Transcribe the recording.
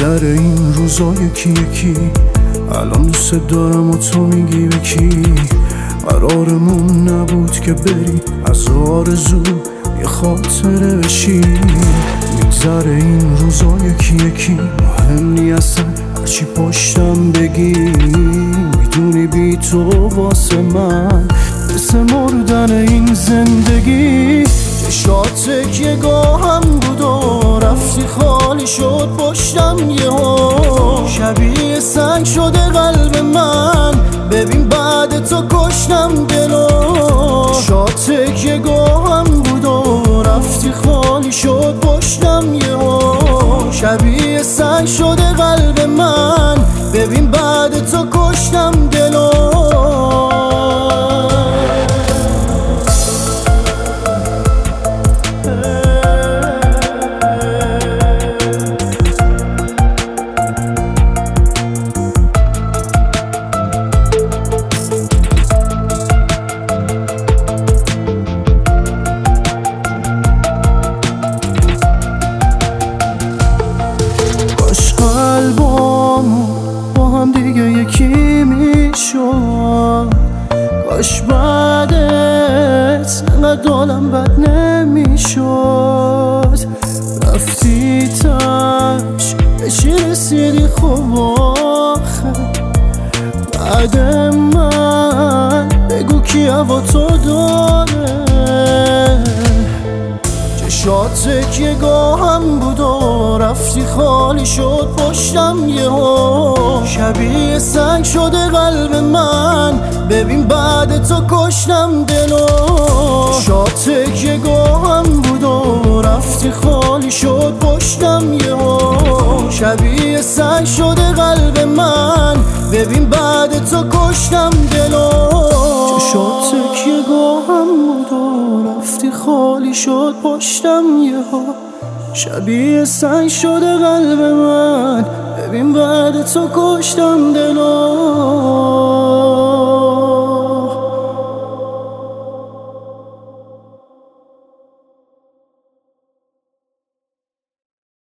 میگذره این روزا یکی یکی، الان دوست دارم و تو میگی بکی. قرارمون نبود که بری، از آرزو یه خاطره بشی. میگذره این روزا یکی یکی، مهم نی اصلا هرچی پشتم بگی. میدونی بی تو واسه من مثل مردن این زندگی. چشات یه گاهم بود و رفتی خالی شد پشتم یهو. شبیه سنگ شده قلب من، ببین بعد تو کشتم دلو. چشات یه گاهم بود و رفتی خالی شد پشتم یهو. شبیه سنگ شده قلب من، ببین بعد تو کشتم دلو. با هم دیگه یکی میشد، کاش بعدت انقدر حالم بد نمیشد. رفتی تش به چی رسیدی خب آخه؟ بعد من بگو کی هوا تو داره. چشات یه گاهم بود و رفتی خالی شد پشتم یهو. شبیه سنگ شده قلب من، ببین بعد تو کشتم دلو. چشات یه گاهم بود و رفتی خالی شد پشتم یهو. شبیه سنگ شده قلب من، ببین بعد تو کشتم دلو. چشات یه گاهم بود و رفتی خالی شد پشتم یهو. شبیه سنگ شده قلب من، ببین بعد تو کشتم دلو.